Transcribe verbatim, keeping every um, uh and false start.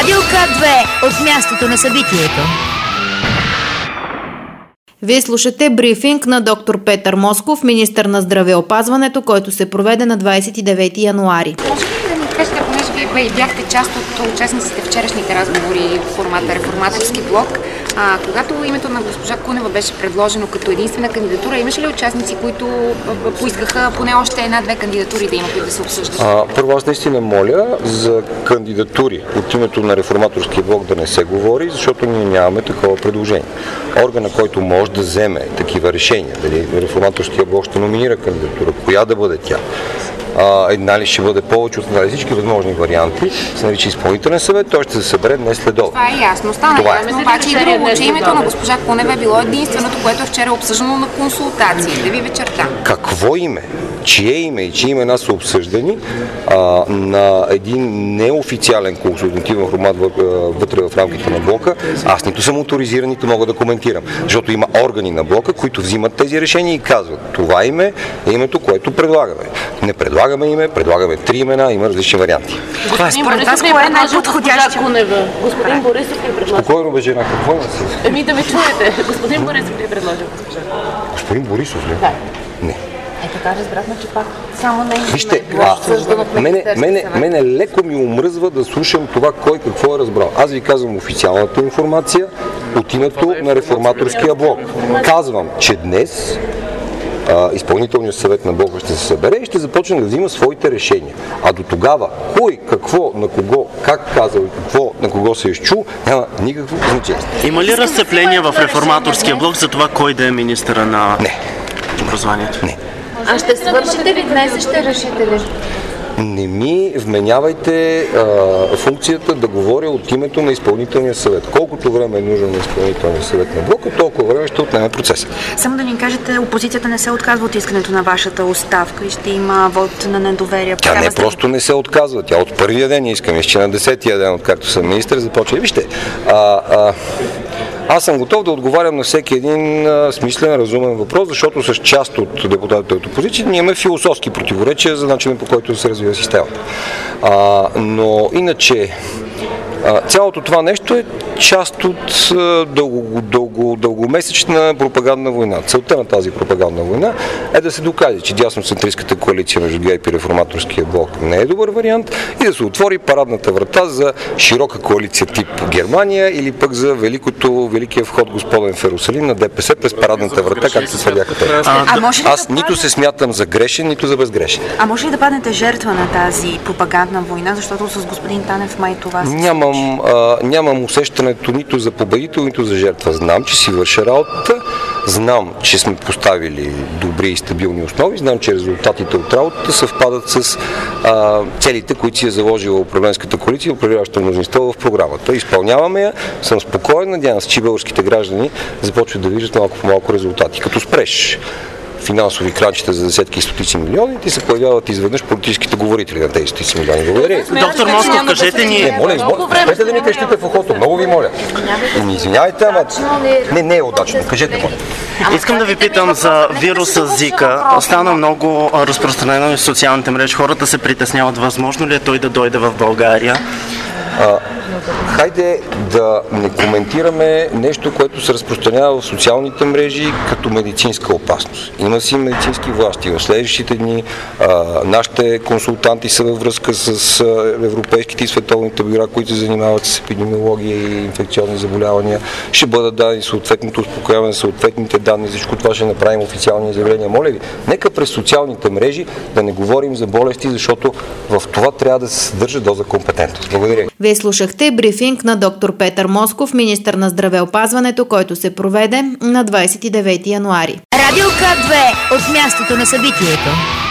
Радио К две от мястото на събитието. Вие слушате брифинг на доктор Петър Москов, министър на здравеопазването, който се проведе на двадесет и девети януари. Може ли да ни кажете, понеже вие бяхте част от участниците в вчерашните разговори в формата Реформаторски блок, а, когато името на госпожа Кунева беше предложено като единствена кандидатура, имаше ли участници, които поискаха поне още една-две кандидатури да има, които да се обсъждат? А, първо, аз наистина моля за кандидатури от името на Реформаторския блок да не се говори, защото ние нямаме такова предложение. Органа, който може да вземе такива решения, дали Реформаторския блок ще номинира кандидатура, коя да бъде тя, а, една ли ще бъде повече от нали, всички възможни варианти, се нарича изпълнителен съвет, той ще се събере днес след обед. Това е ясно. Стана Това ясно, е. обаче и друго, че името на госпожа Кунева е било единственото, което е вчера обсъждано на консултации. Да ви вечерта. Какво име? Чие име и чие имена са обсъждани а, на един неофициален консултативен формат вътре в рамките на блока, аз нито съм авторизиран, нито мога да коментирам, защото има органи на блока, които взимат тези решения и казват, това име е името, което предлагаме. Не предлагаме име, предлагаме три имена, има различни варианти. Господин Борисов ви е предложил госпожа Кунева. Господин Борисов ви е предложил. Спокойно бе, жена, какво има си? Еми да ме чуете. Господин Борисов ви е предложил госпожа Кунева. Господин Борисов ли? Да. Не. Е, така разбрахме, че пак само на Вижте, а, мене, мене, мене леко ми омръзва да слушам това кой какво е разбрал. Аз ви казвам официалната информация от името на Реформаторския блок. Казвам, че днес а, изпълнителният съвет на блока ще се събере и ще започне да взима своите решения. А до тогава кой, какво, на кого, как казал и какво, на кого се изчул, няма никакво значение. Има ли разцепление в Реформаторския блок за това кой да е министъра на Не. образованието? Не. А ще свършите ли днес и ще решите ли? Не ми вменявайте а, функцията да говоря от името на изпълнителния съвет. Колкото време е нужно на изпълнителния съвет на блока, толкова време ще отнеме процеса. Само да ни кажете, опозицията не се отказва от искането на вашата оставка и ще има вод на недоверие. Тя не просто не се отказва, тя от първия ден искам, че на десетия ден, откакто съм министър, започва. Вижте, а, а, аз съм готов да отговарям на всеки един а, смислен, разумен въпрос, защото с част от депутатите от опозиция ние имаме философски противоречия за начинът, по който да се развива системата. А, но иначе цялото това нещо е част от дълго, дълго, дългомесечна пропагандна война. Целта на тази пропагандна война е да се докаже, че дясноцентристската коалиция между ГЕРБ и Реформаторския блок не е добър вариант и да се отвори парадната врата за широка коалиция тип Германия или пък за великото, великия вход господен в Иерусалим на ДПС през парадната врата, както се твърдяха те. Аз да нито падне... се смятам за грешен, нито за безгрешен. А може ли да паднете жертва на тази пропагандна война, защото с господин Танев май това се Нямам А, нямам усещането нито за победител, нито за жертва. Знам, че си върша работата, знам, че сме поставили добри и стабилни основи, знам, че резултатите от работата съвпадат с а, целите, които си е заложила управленската коалиция и управляващото мнозинство в програмата. Изпълняваме я, съм спокоен, надявам се, че българските граждани започват да виждат малко по малко резултати. Като спреш финансови кранчета за десетки и стотици милиони, ти се появяват изведнъж политическите говорители на тези стотици милиони. Благодаря. Доктор Москов, кажете ни... Не, моля, спрете да ми крещите в ухото. Много ви моля. Не извинявайте, ама... Не, не е удачно. Кажете го. Искам да ви питам за вируса Зика. Стана много разпространено в социалните мрежи. Хората се притесняват. Възможно ли е той да дойде в България? А, хайде да не коментираме нещо, което се разпространява в социалните мрежи като медицинска опасност. Има си медицински власти. В следващите дни а, нашите консултанти са във връзка с а, европейските и световните бюра, които се занимават с епидемиология и инфекциозни заболявания. Ще бъдат дадени съответното успокояване, съответните данни. Всичко това ще направим официални изявления. Моля ви, нека през социалните мрежи да не говорим за болести, защото в това трябва да се съдържа доза компетентност. Благодаря. Вие слушахте брифинг на доктор Петър Москов, министър на здравеопазването, който се проведе на двадесет и девети януари. Радио К две от мястото на събитието.